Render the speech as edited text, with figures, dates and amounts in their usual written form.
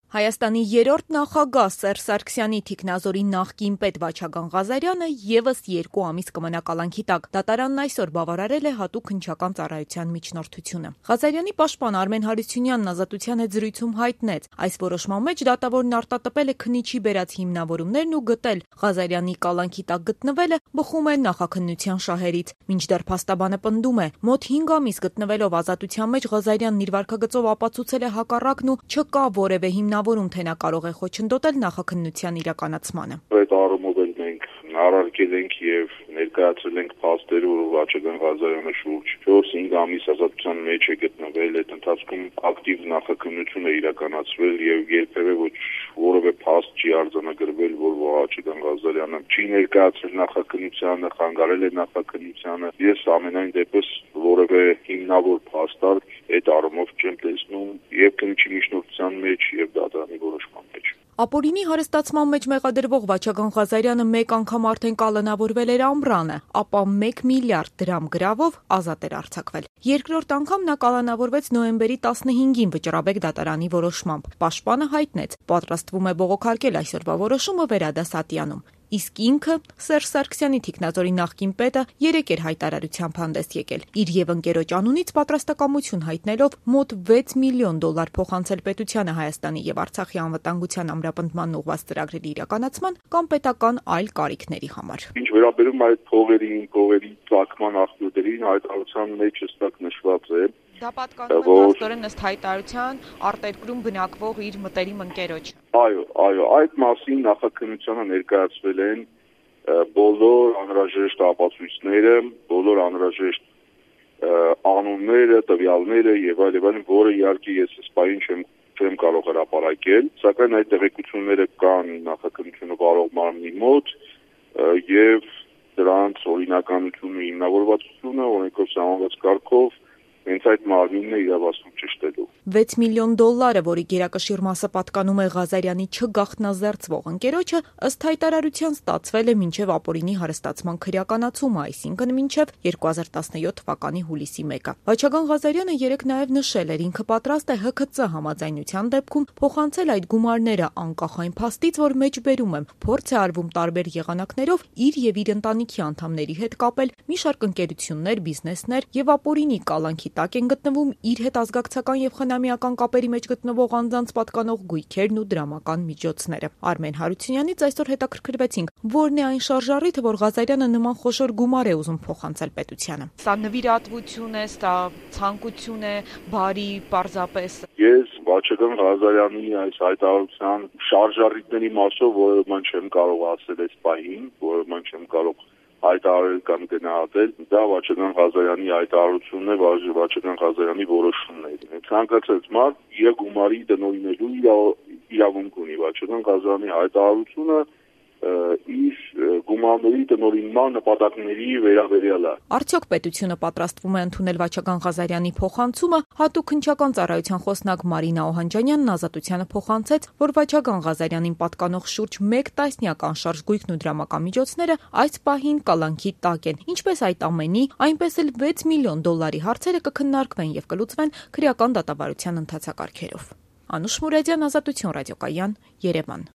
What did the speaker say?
Հայաստանի երրորդ նախագահ Սերժ Սարգսյանի թիկնազորի նախկին պետ Վաչագան Ղազարյանը ևս 2 ամիս կմնա կալանքի տակ։ Դատարանն այսօր բավարարել է հատուկ հնչական ծառայության միջնորդությունը։ Ղազարյանի պաշտպան Արմեն Հարությունյանն Ազատության հետ զրույցում հայտնեց, այս որոշման մեջ դատավորն արտատպել է քննիչի բերած հիմնավորումներն ու գտել Ղազարյանի կալանքի տակ գտնվելը բխում է նախաքննության շահերից։ Մինչդեռ փաստաբանը պնդում է, մոտ 5 ամիս գտնվելով ազատության մեջ Ղազարյանն իր վարքագծով ապացուցել է հակառակն ու չկա որևէ որում թե նա կարող է խոչընդոտել նախաքննության իրականացմանը։ Այդ առումով էլ մենք առարկել ենք եւ ներկայացրել ենք փաստեր, որ Վաչագան Ղազարյանը շուրջ 4-5 ամիս ազատության մեջ է գտնվել, այդ ընթացքում ակտիվ նախաքննություն է իրականացվել եւ երբեւե ոչ որևէ փաստ չի արձանագրվել, որ Վաչագան Ղազարյանը չի ներկայացրել նախաքննությանը, խանգարել է նախաքննությանը։ Ես ամենայն դեպս որևէ հիմնավոր փաստար այդ առումով չեմ տեսնում եւ քննիչի միջնորդության մեջ եւ դատարանի որոշման մեջ։ Ապօրինի հարստացման մեջ մեղադրվող Վաչագան Ղազարյանը մեկ անգամ արդեն կալանավորվել էր ամռանը, ապա 1 միլիարդ դրամ գրավով ազատ էր արձակվել։ Երկրորդ անգամ նա կալանավորվեց նոյեմբերի 15-ին Վճռաբեկ դատարանի որոշմամբ։ Պաշտպանը հայտնեց, պատրաստվում է բողոքարկել այսօրվա որոշումը վերադասատյանում։ Իսկ ինքը Սերժ Սարգսյանի թիկնազորի նախկին պետը երեկ էր հայտարարությամբ հանդես եկել։ Իր եւ ընկերոջ անունից պատրաստակամություն հայտնելով մոտ $6 միլիոն փոխանցել պետությանը Հայաստանի եւ Արցախի անվտանգության ամրապնդման ուղղված ծրագրերի իրականացման կամ պետական այլ կարիքների համար։ Ինչ վերաբերում այդ փողերի ծագման աղբյուրներին, հայտարարության մեջ հստակ նշված է. Դա պատկանում է փաստորեն ըստ հայտարարության արտերկրում բնակվող իր մտերիմ ընկերոջ։ Այո, այդ մասին նախաքննությանը ներկայացվել են բոլոր անհրաժեշտ ապացույցները, բոլոր անհրաժեշտ անունները, տվյալները եւ այլն, որը իհարկե ես սպային չեմ կարող հրապարակել, սակայն այդ տեղեկությունները կան նախաքննությունը վարող մարմնի մոտ եւ դրանց օրինականությունը, հիմնավորվածությունը օրենքով սահմանված կարգով հենց այդ մարմինն է իրավասու ճշտելու։ $6 միլիոն, որի գերակշիռ մասը պատկանում է Ղազարյանի չգաղտնազերծվող ընկերոջը, ըստ հայտարարության ստացվել է մինչև ապօրինի հարստացման քրեականացումը, այսինքն մինչև 2017 թվականի հուլիսի 1-ը։ Վաչագան Ղազարյանը երեկ նաև նշել էր, ինքը պատրաստ է ՀՔԾ համաձայնության դեպքում փոխանցել այդ գումարները անկախ այն փաստից, որ մեջբերում եմ, փորձ է արվում տարբեր եղանակներով իր եւ իր ընտանիքի անդամների հետ կապել մի շարք ընկերություններ, բիզնեսներ եւ ապօրինի կալանքի տակ են գտնվում իր հետ ազգակցական եւ խնամիական կապերի մեջ գտնվող անձանց պատկանող գույքերն ու դրամական միջոցները։ Արմեն Հարությունյանից այսօր հետաքրքրվեցինք, որն է այն շարժառիթը, որ Ղազարյանը նման խոշոր գումար է ուզում փոխանցել պետությանը։ Սա նվիրատվություն է, սա ցանկություն է, բարի, պարզապես։ Ես Վաչագան Ղազարյանի այս հայտարարության շարժառիթների մասով որևէ բան չեմ կարող ասել այս պահին, որևէ բան չեմ կարող հայտարարել կամ գնահատել, դա Վաչագան Ղազարյանի հայտարարությունն է, Վաչագան Ղազարյանի որոշումն է։ Ցանկացած մարդ իր գումարի տնօրինելու իրավունք ունի։ Վաչագան Ղազարյանի հայտարարությունը իր գումարների տնօրինման նպատակների վերաբերյալ է։ Արդյոք պետությունը պատրաստվում է ընդունել Վաչագան Ղազարյանի փոխանցումը, հատուկ հնչական ծառայության խոսնակ Մարինա Օհանջանյանն Ազատությանը փոխանցեց, որ Վաչագան Ղազարյանին պատկանող շուրջ 1 տասնյակ անշարժ գույքն ու դրամական միջոցները այս պահին կալանքի տակ են։ Ինչպես այդ ամենի, այնպես էլ $6 միլիոն հարցերը կքննարկվեն եւ կլուծվեն քրեական դատավարության ընթացակարգերով։ Անուշ Մուրադյան, Ազատություն ռադիոկայան, Երևան։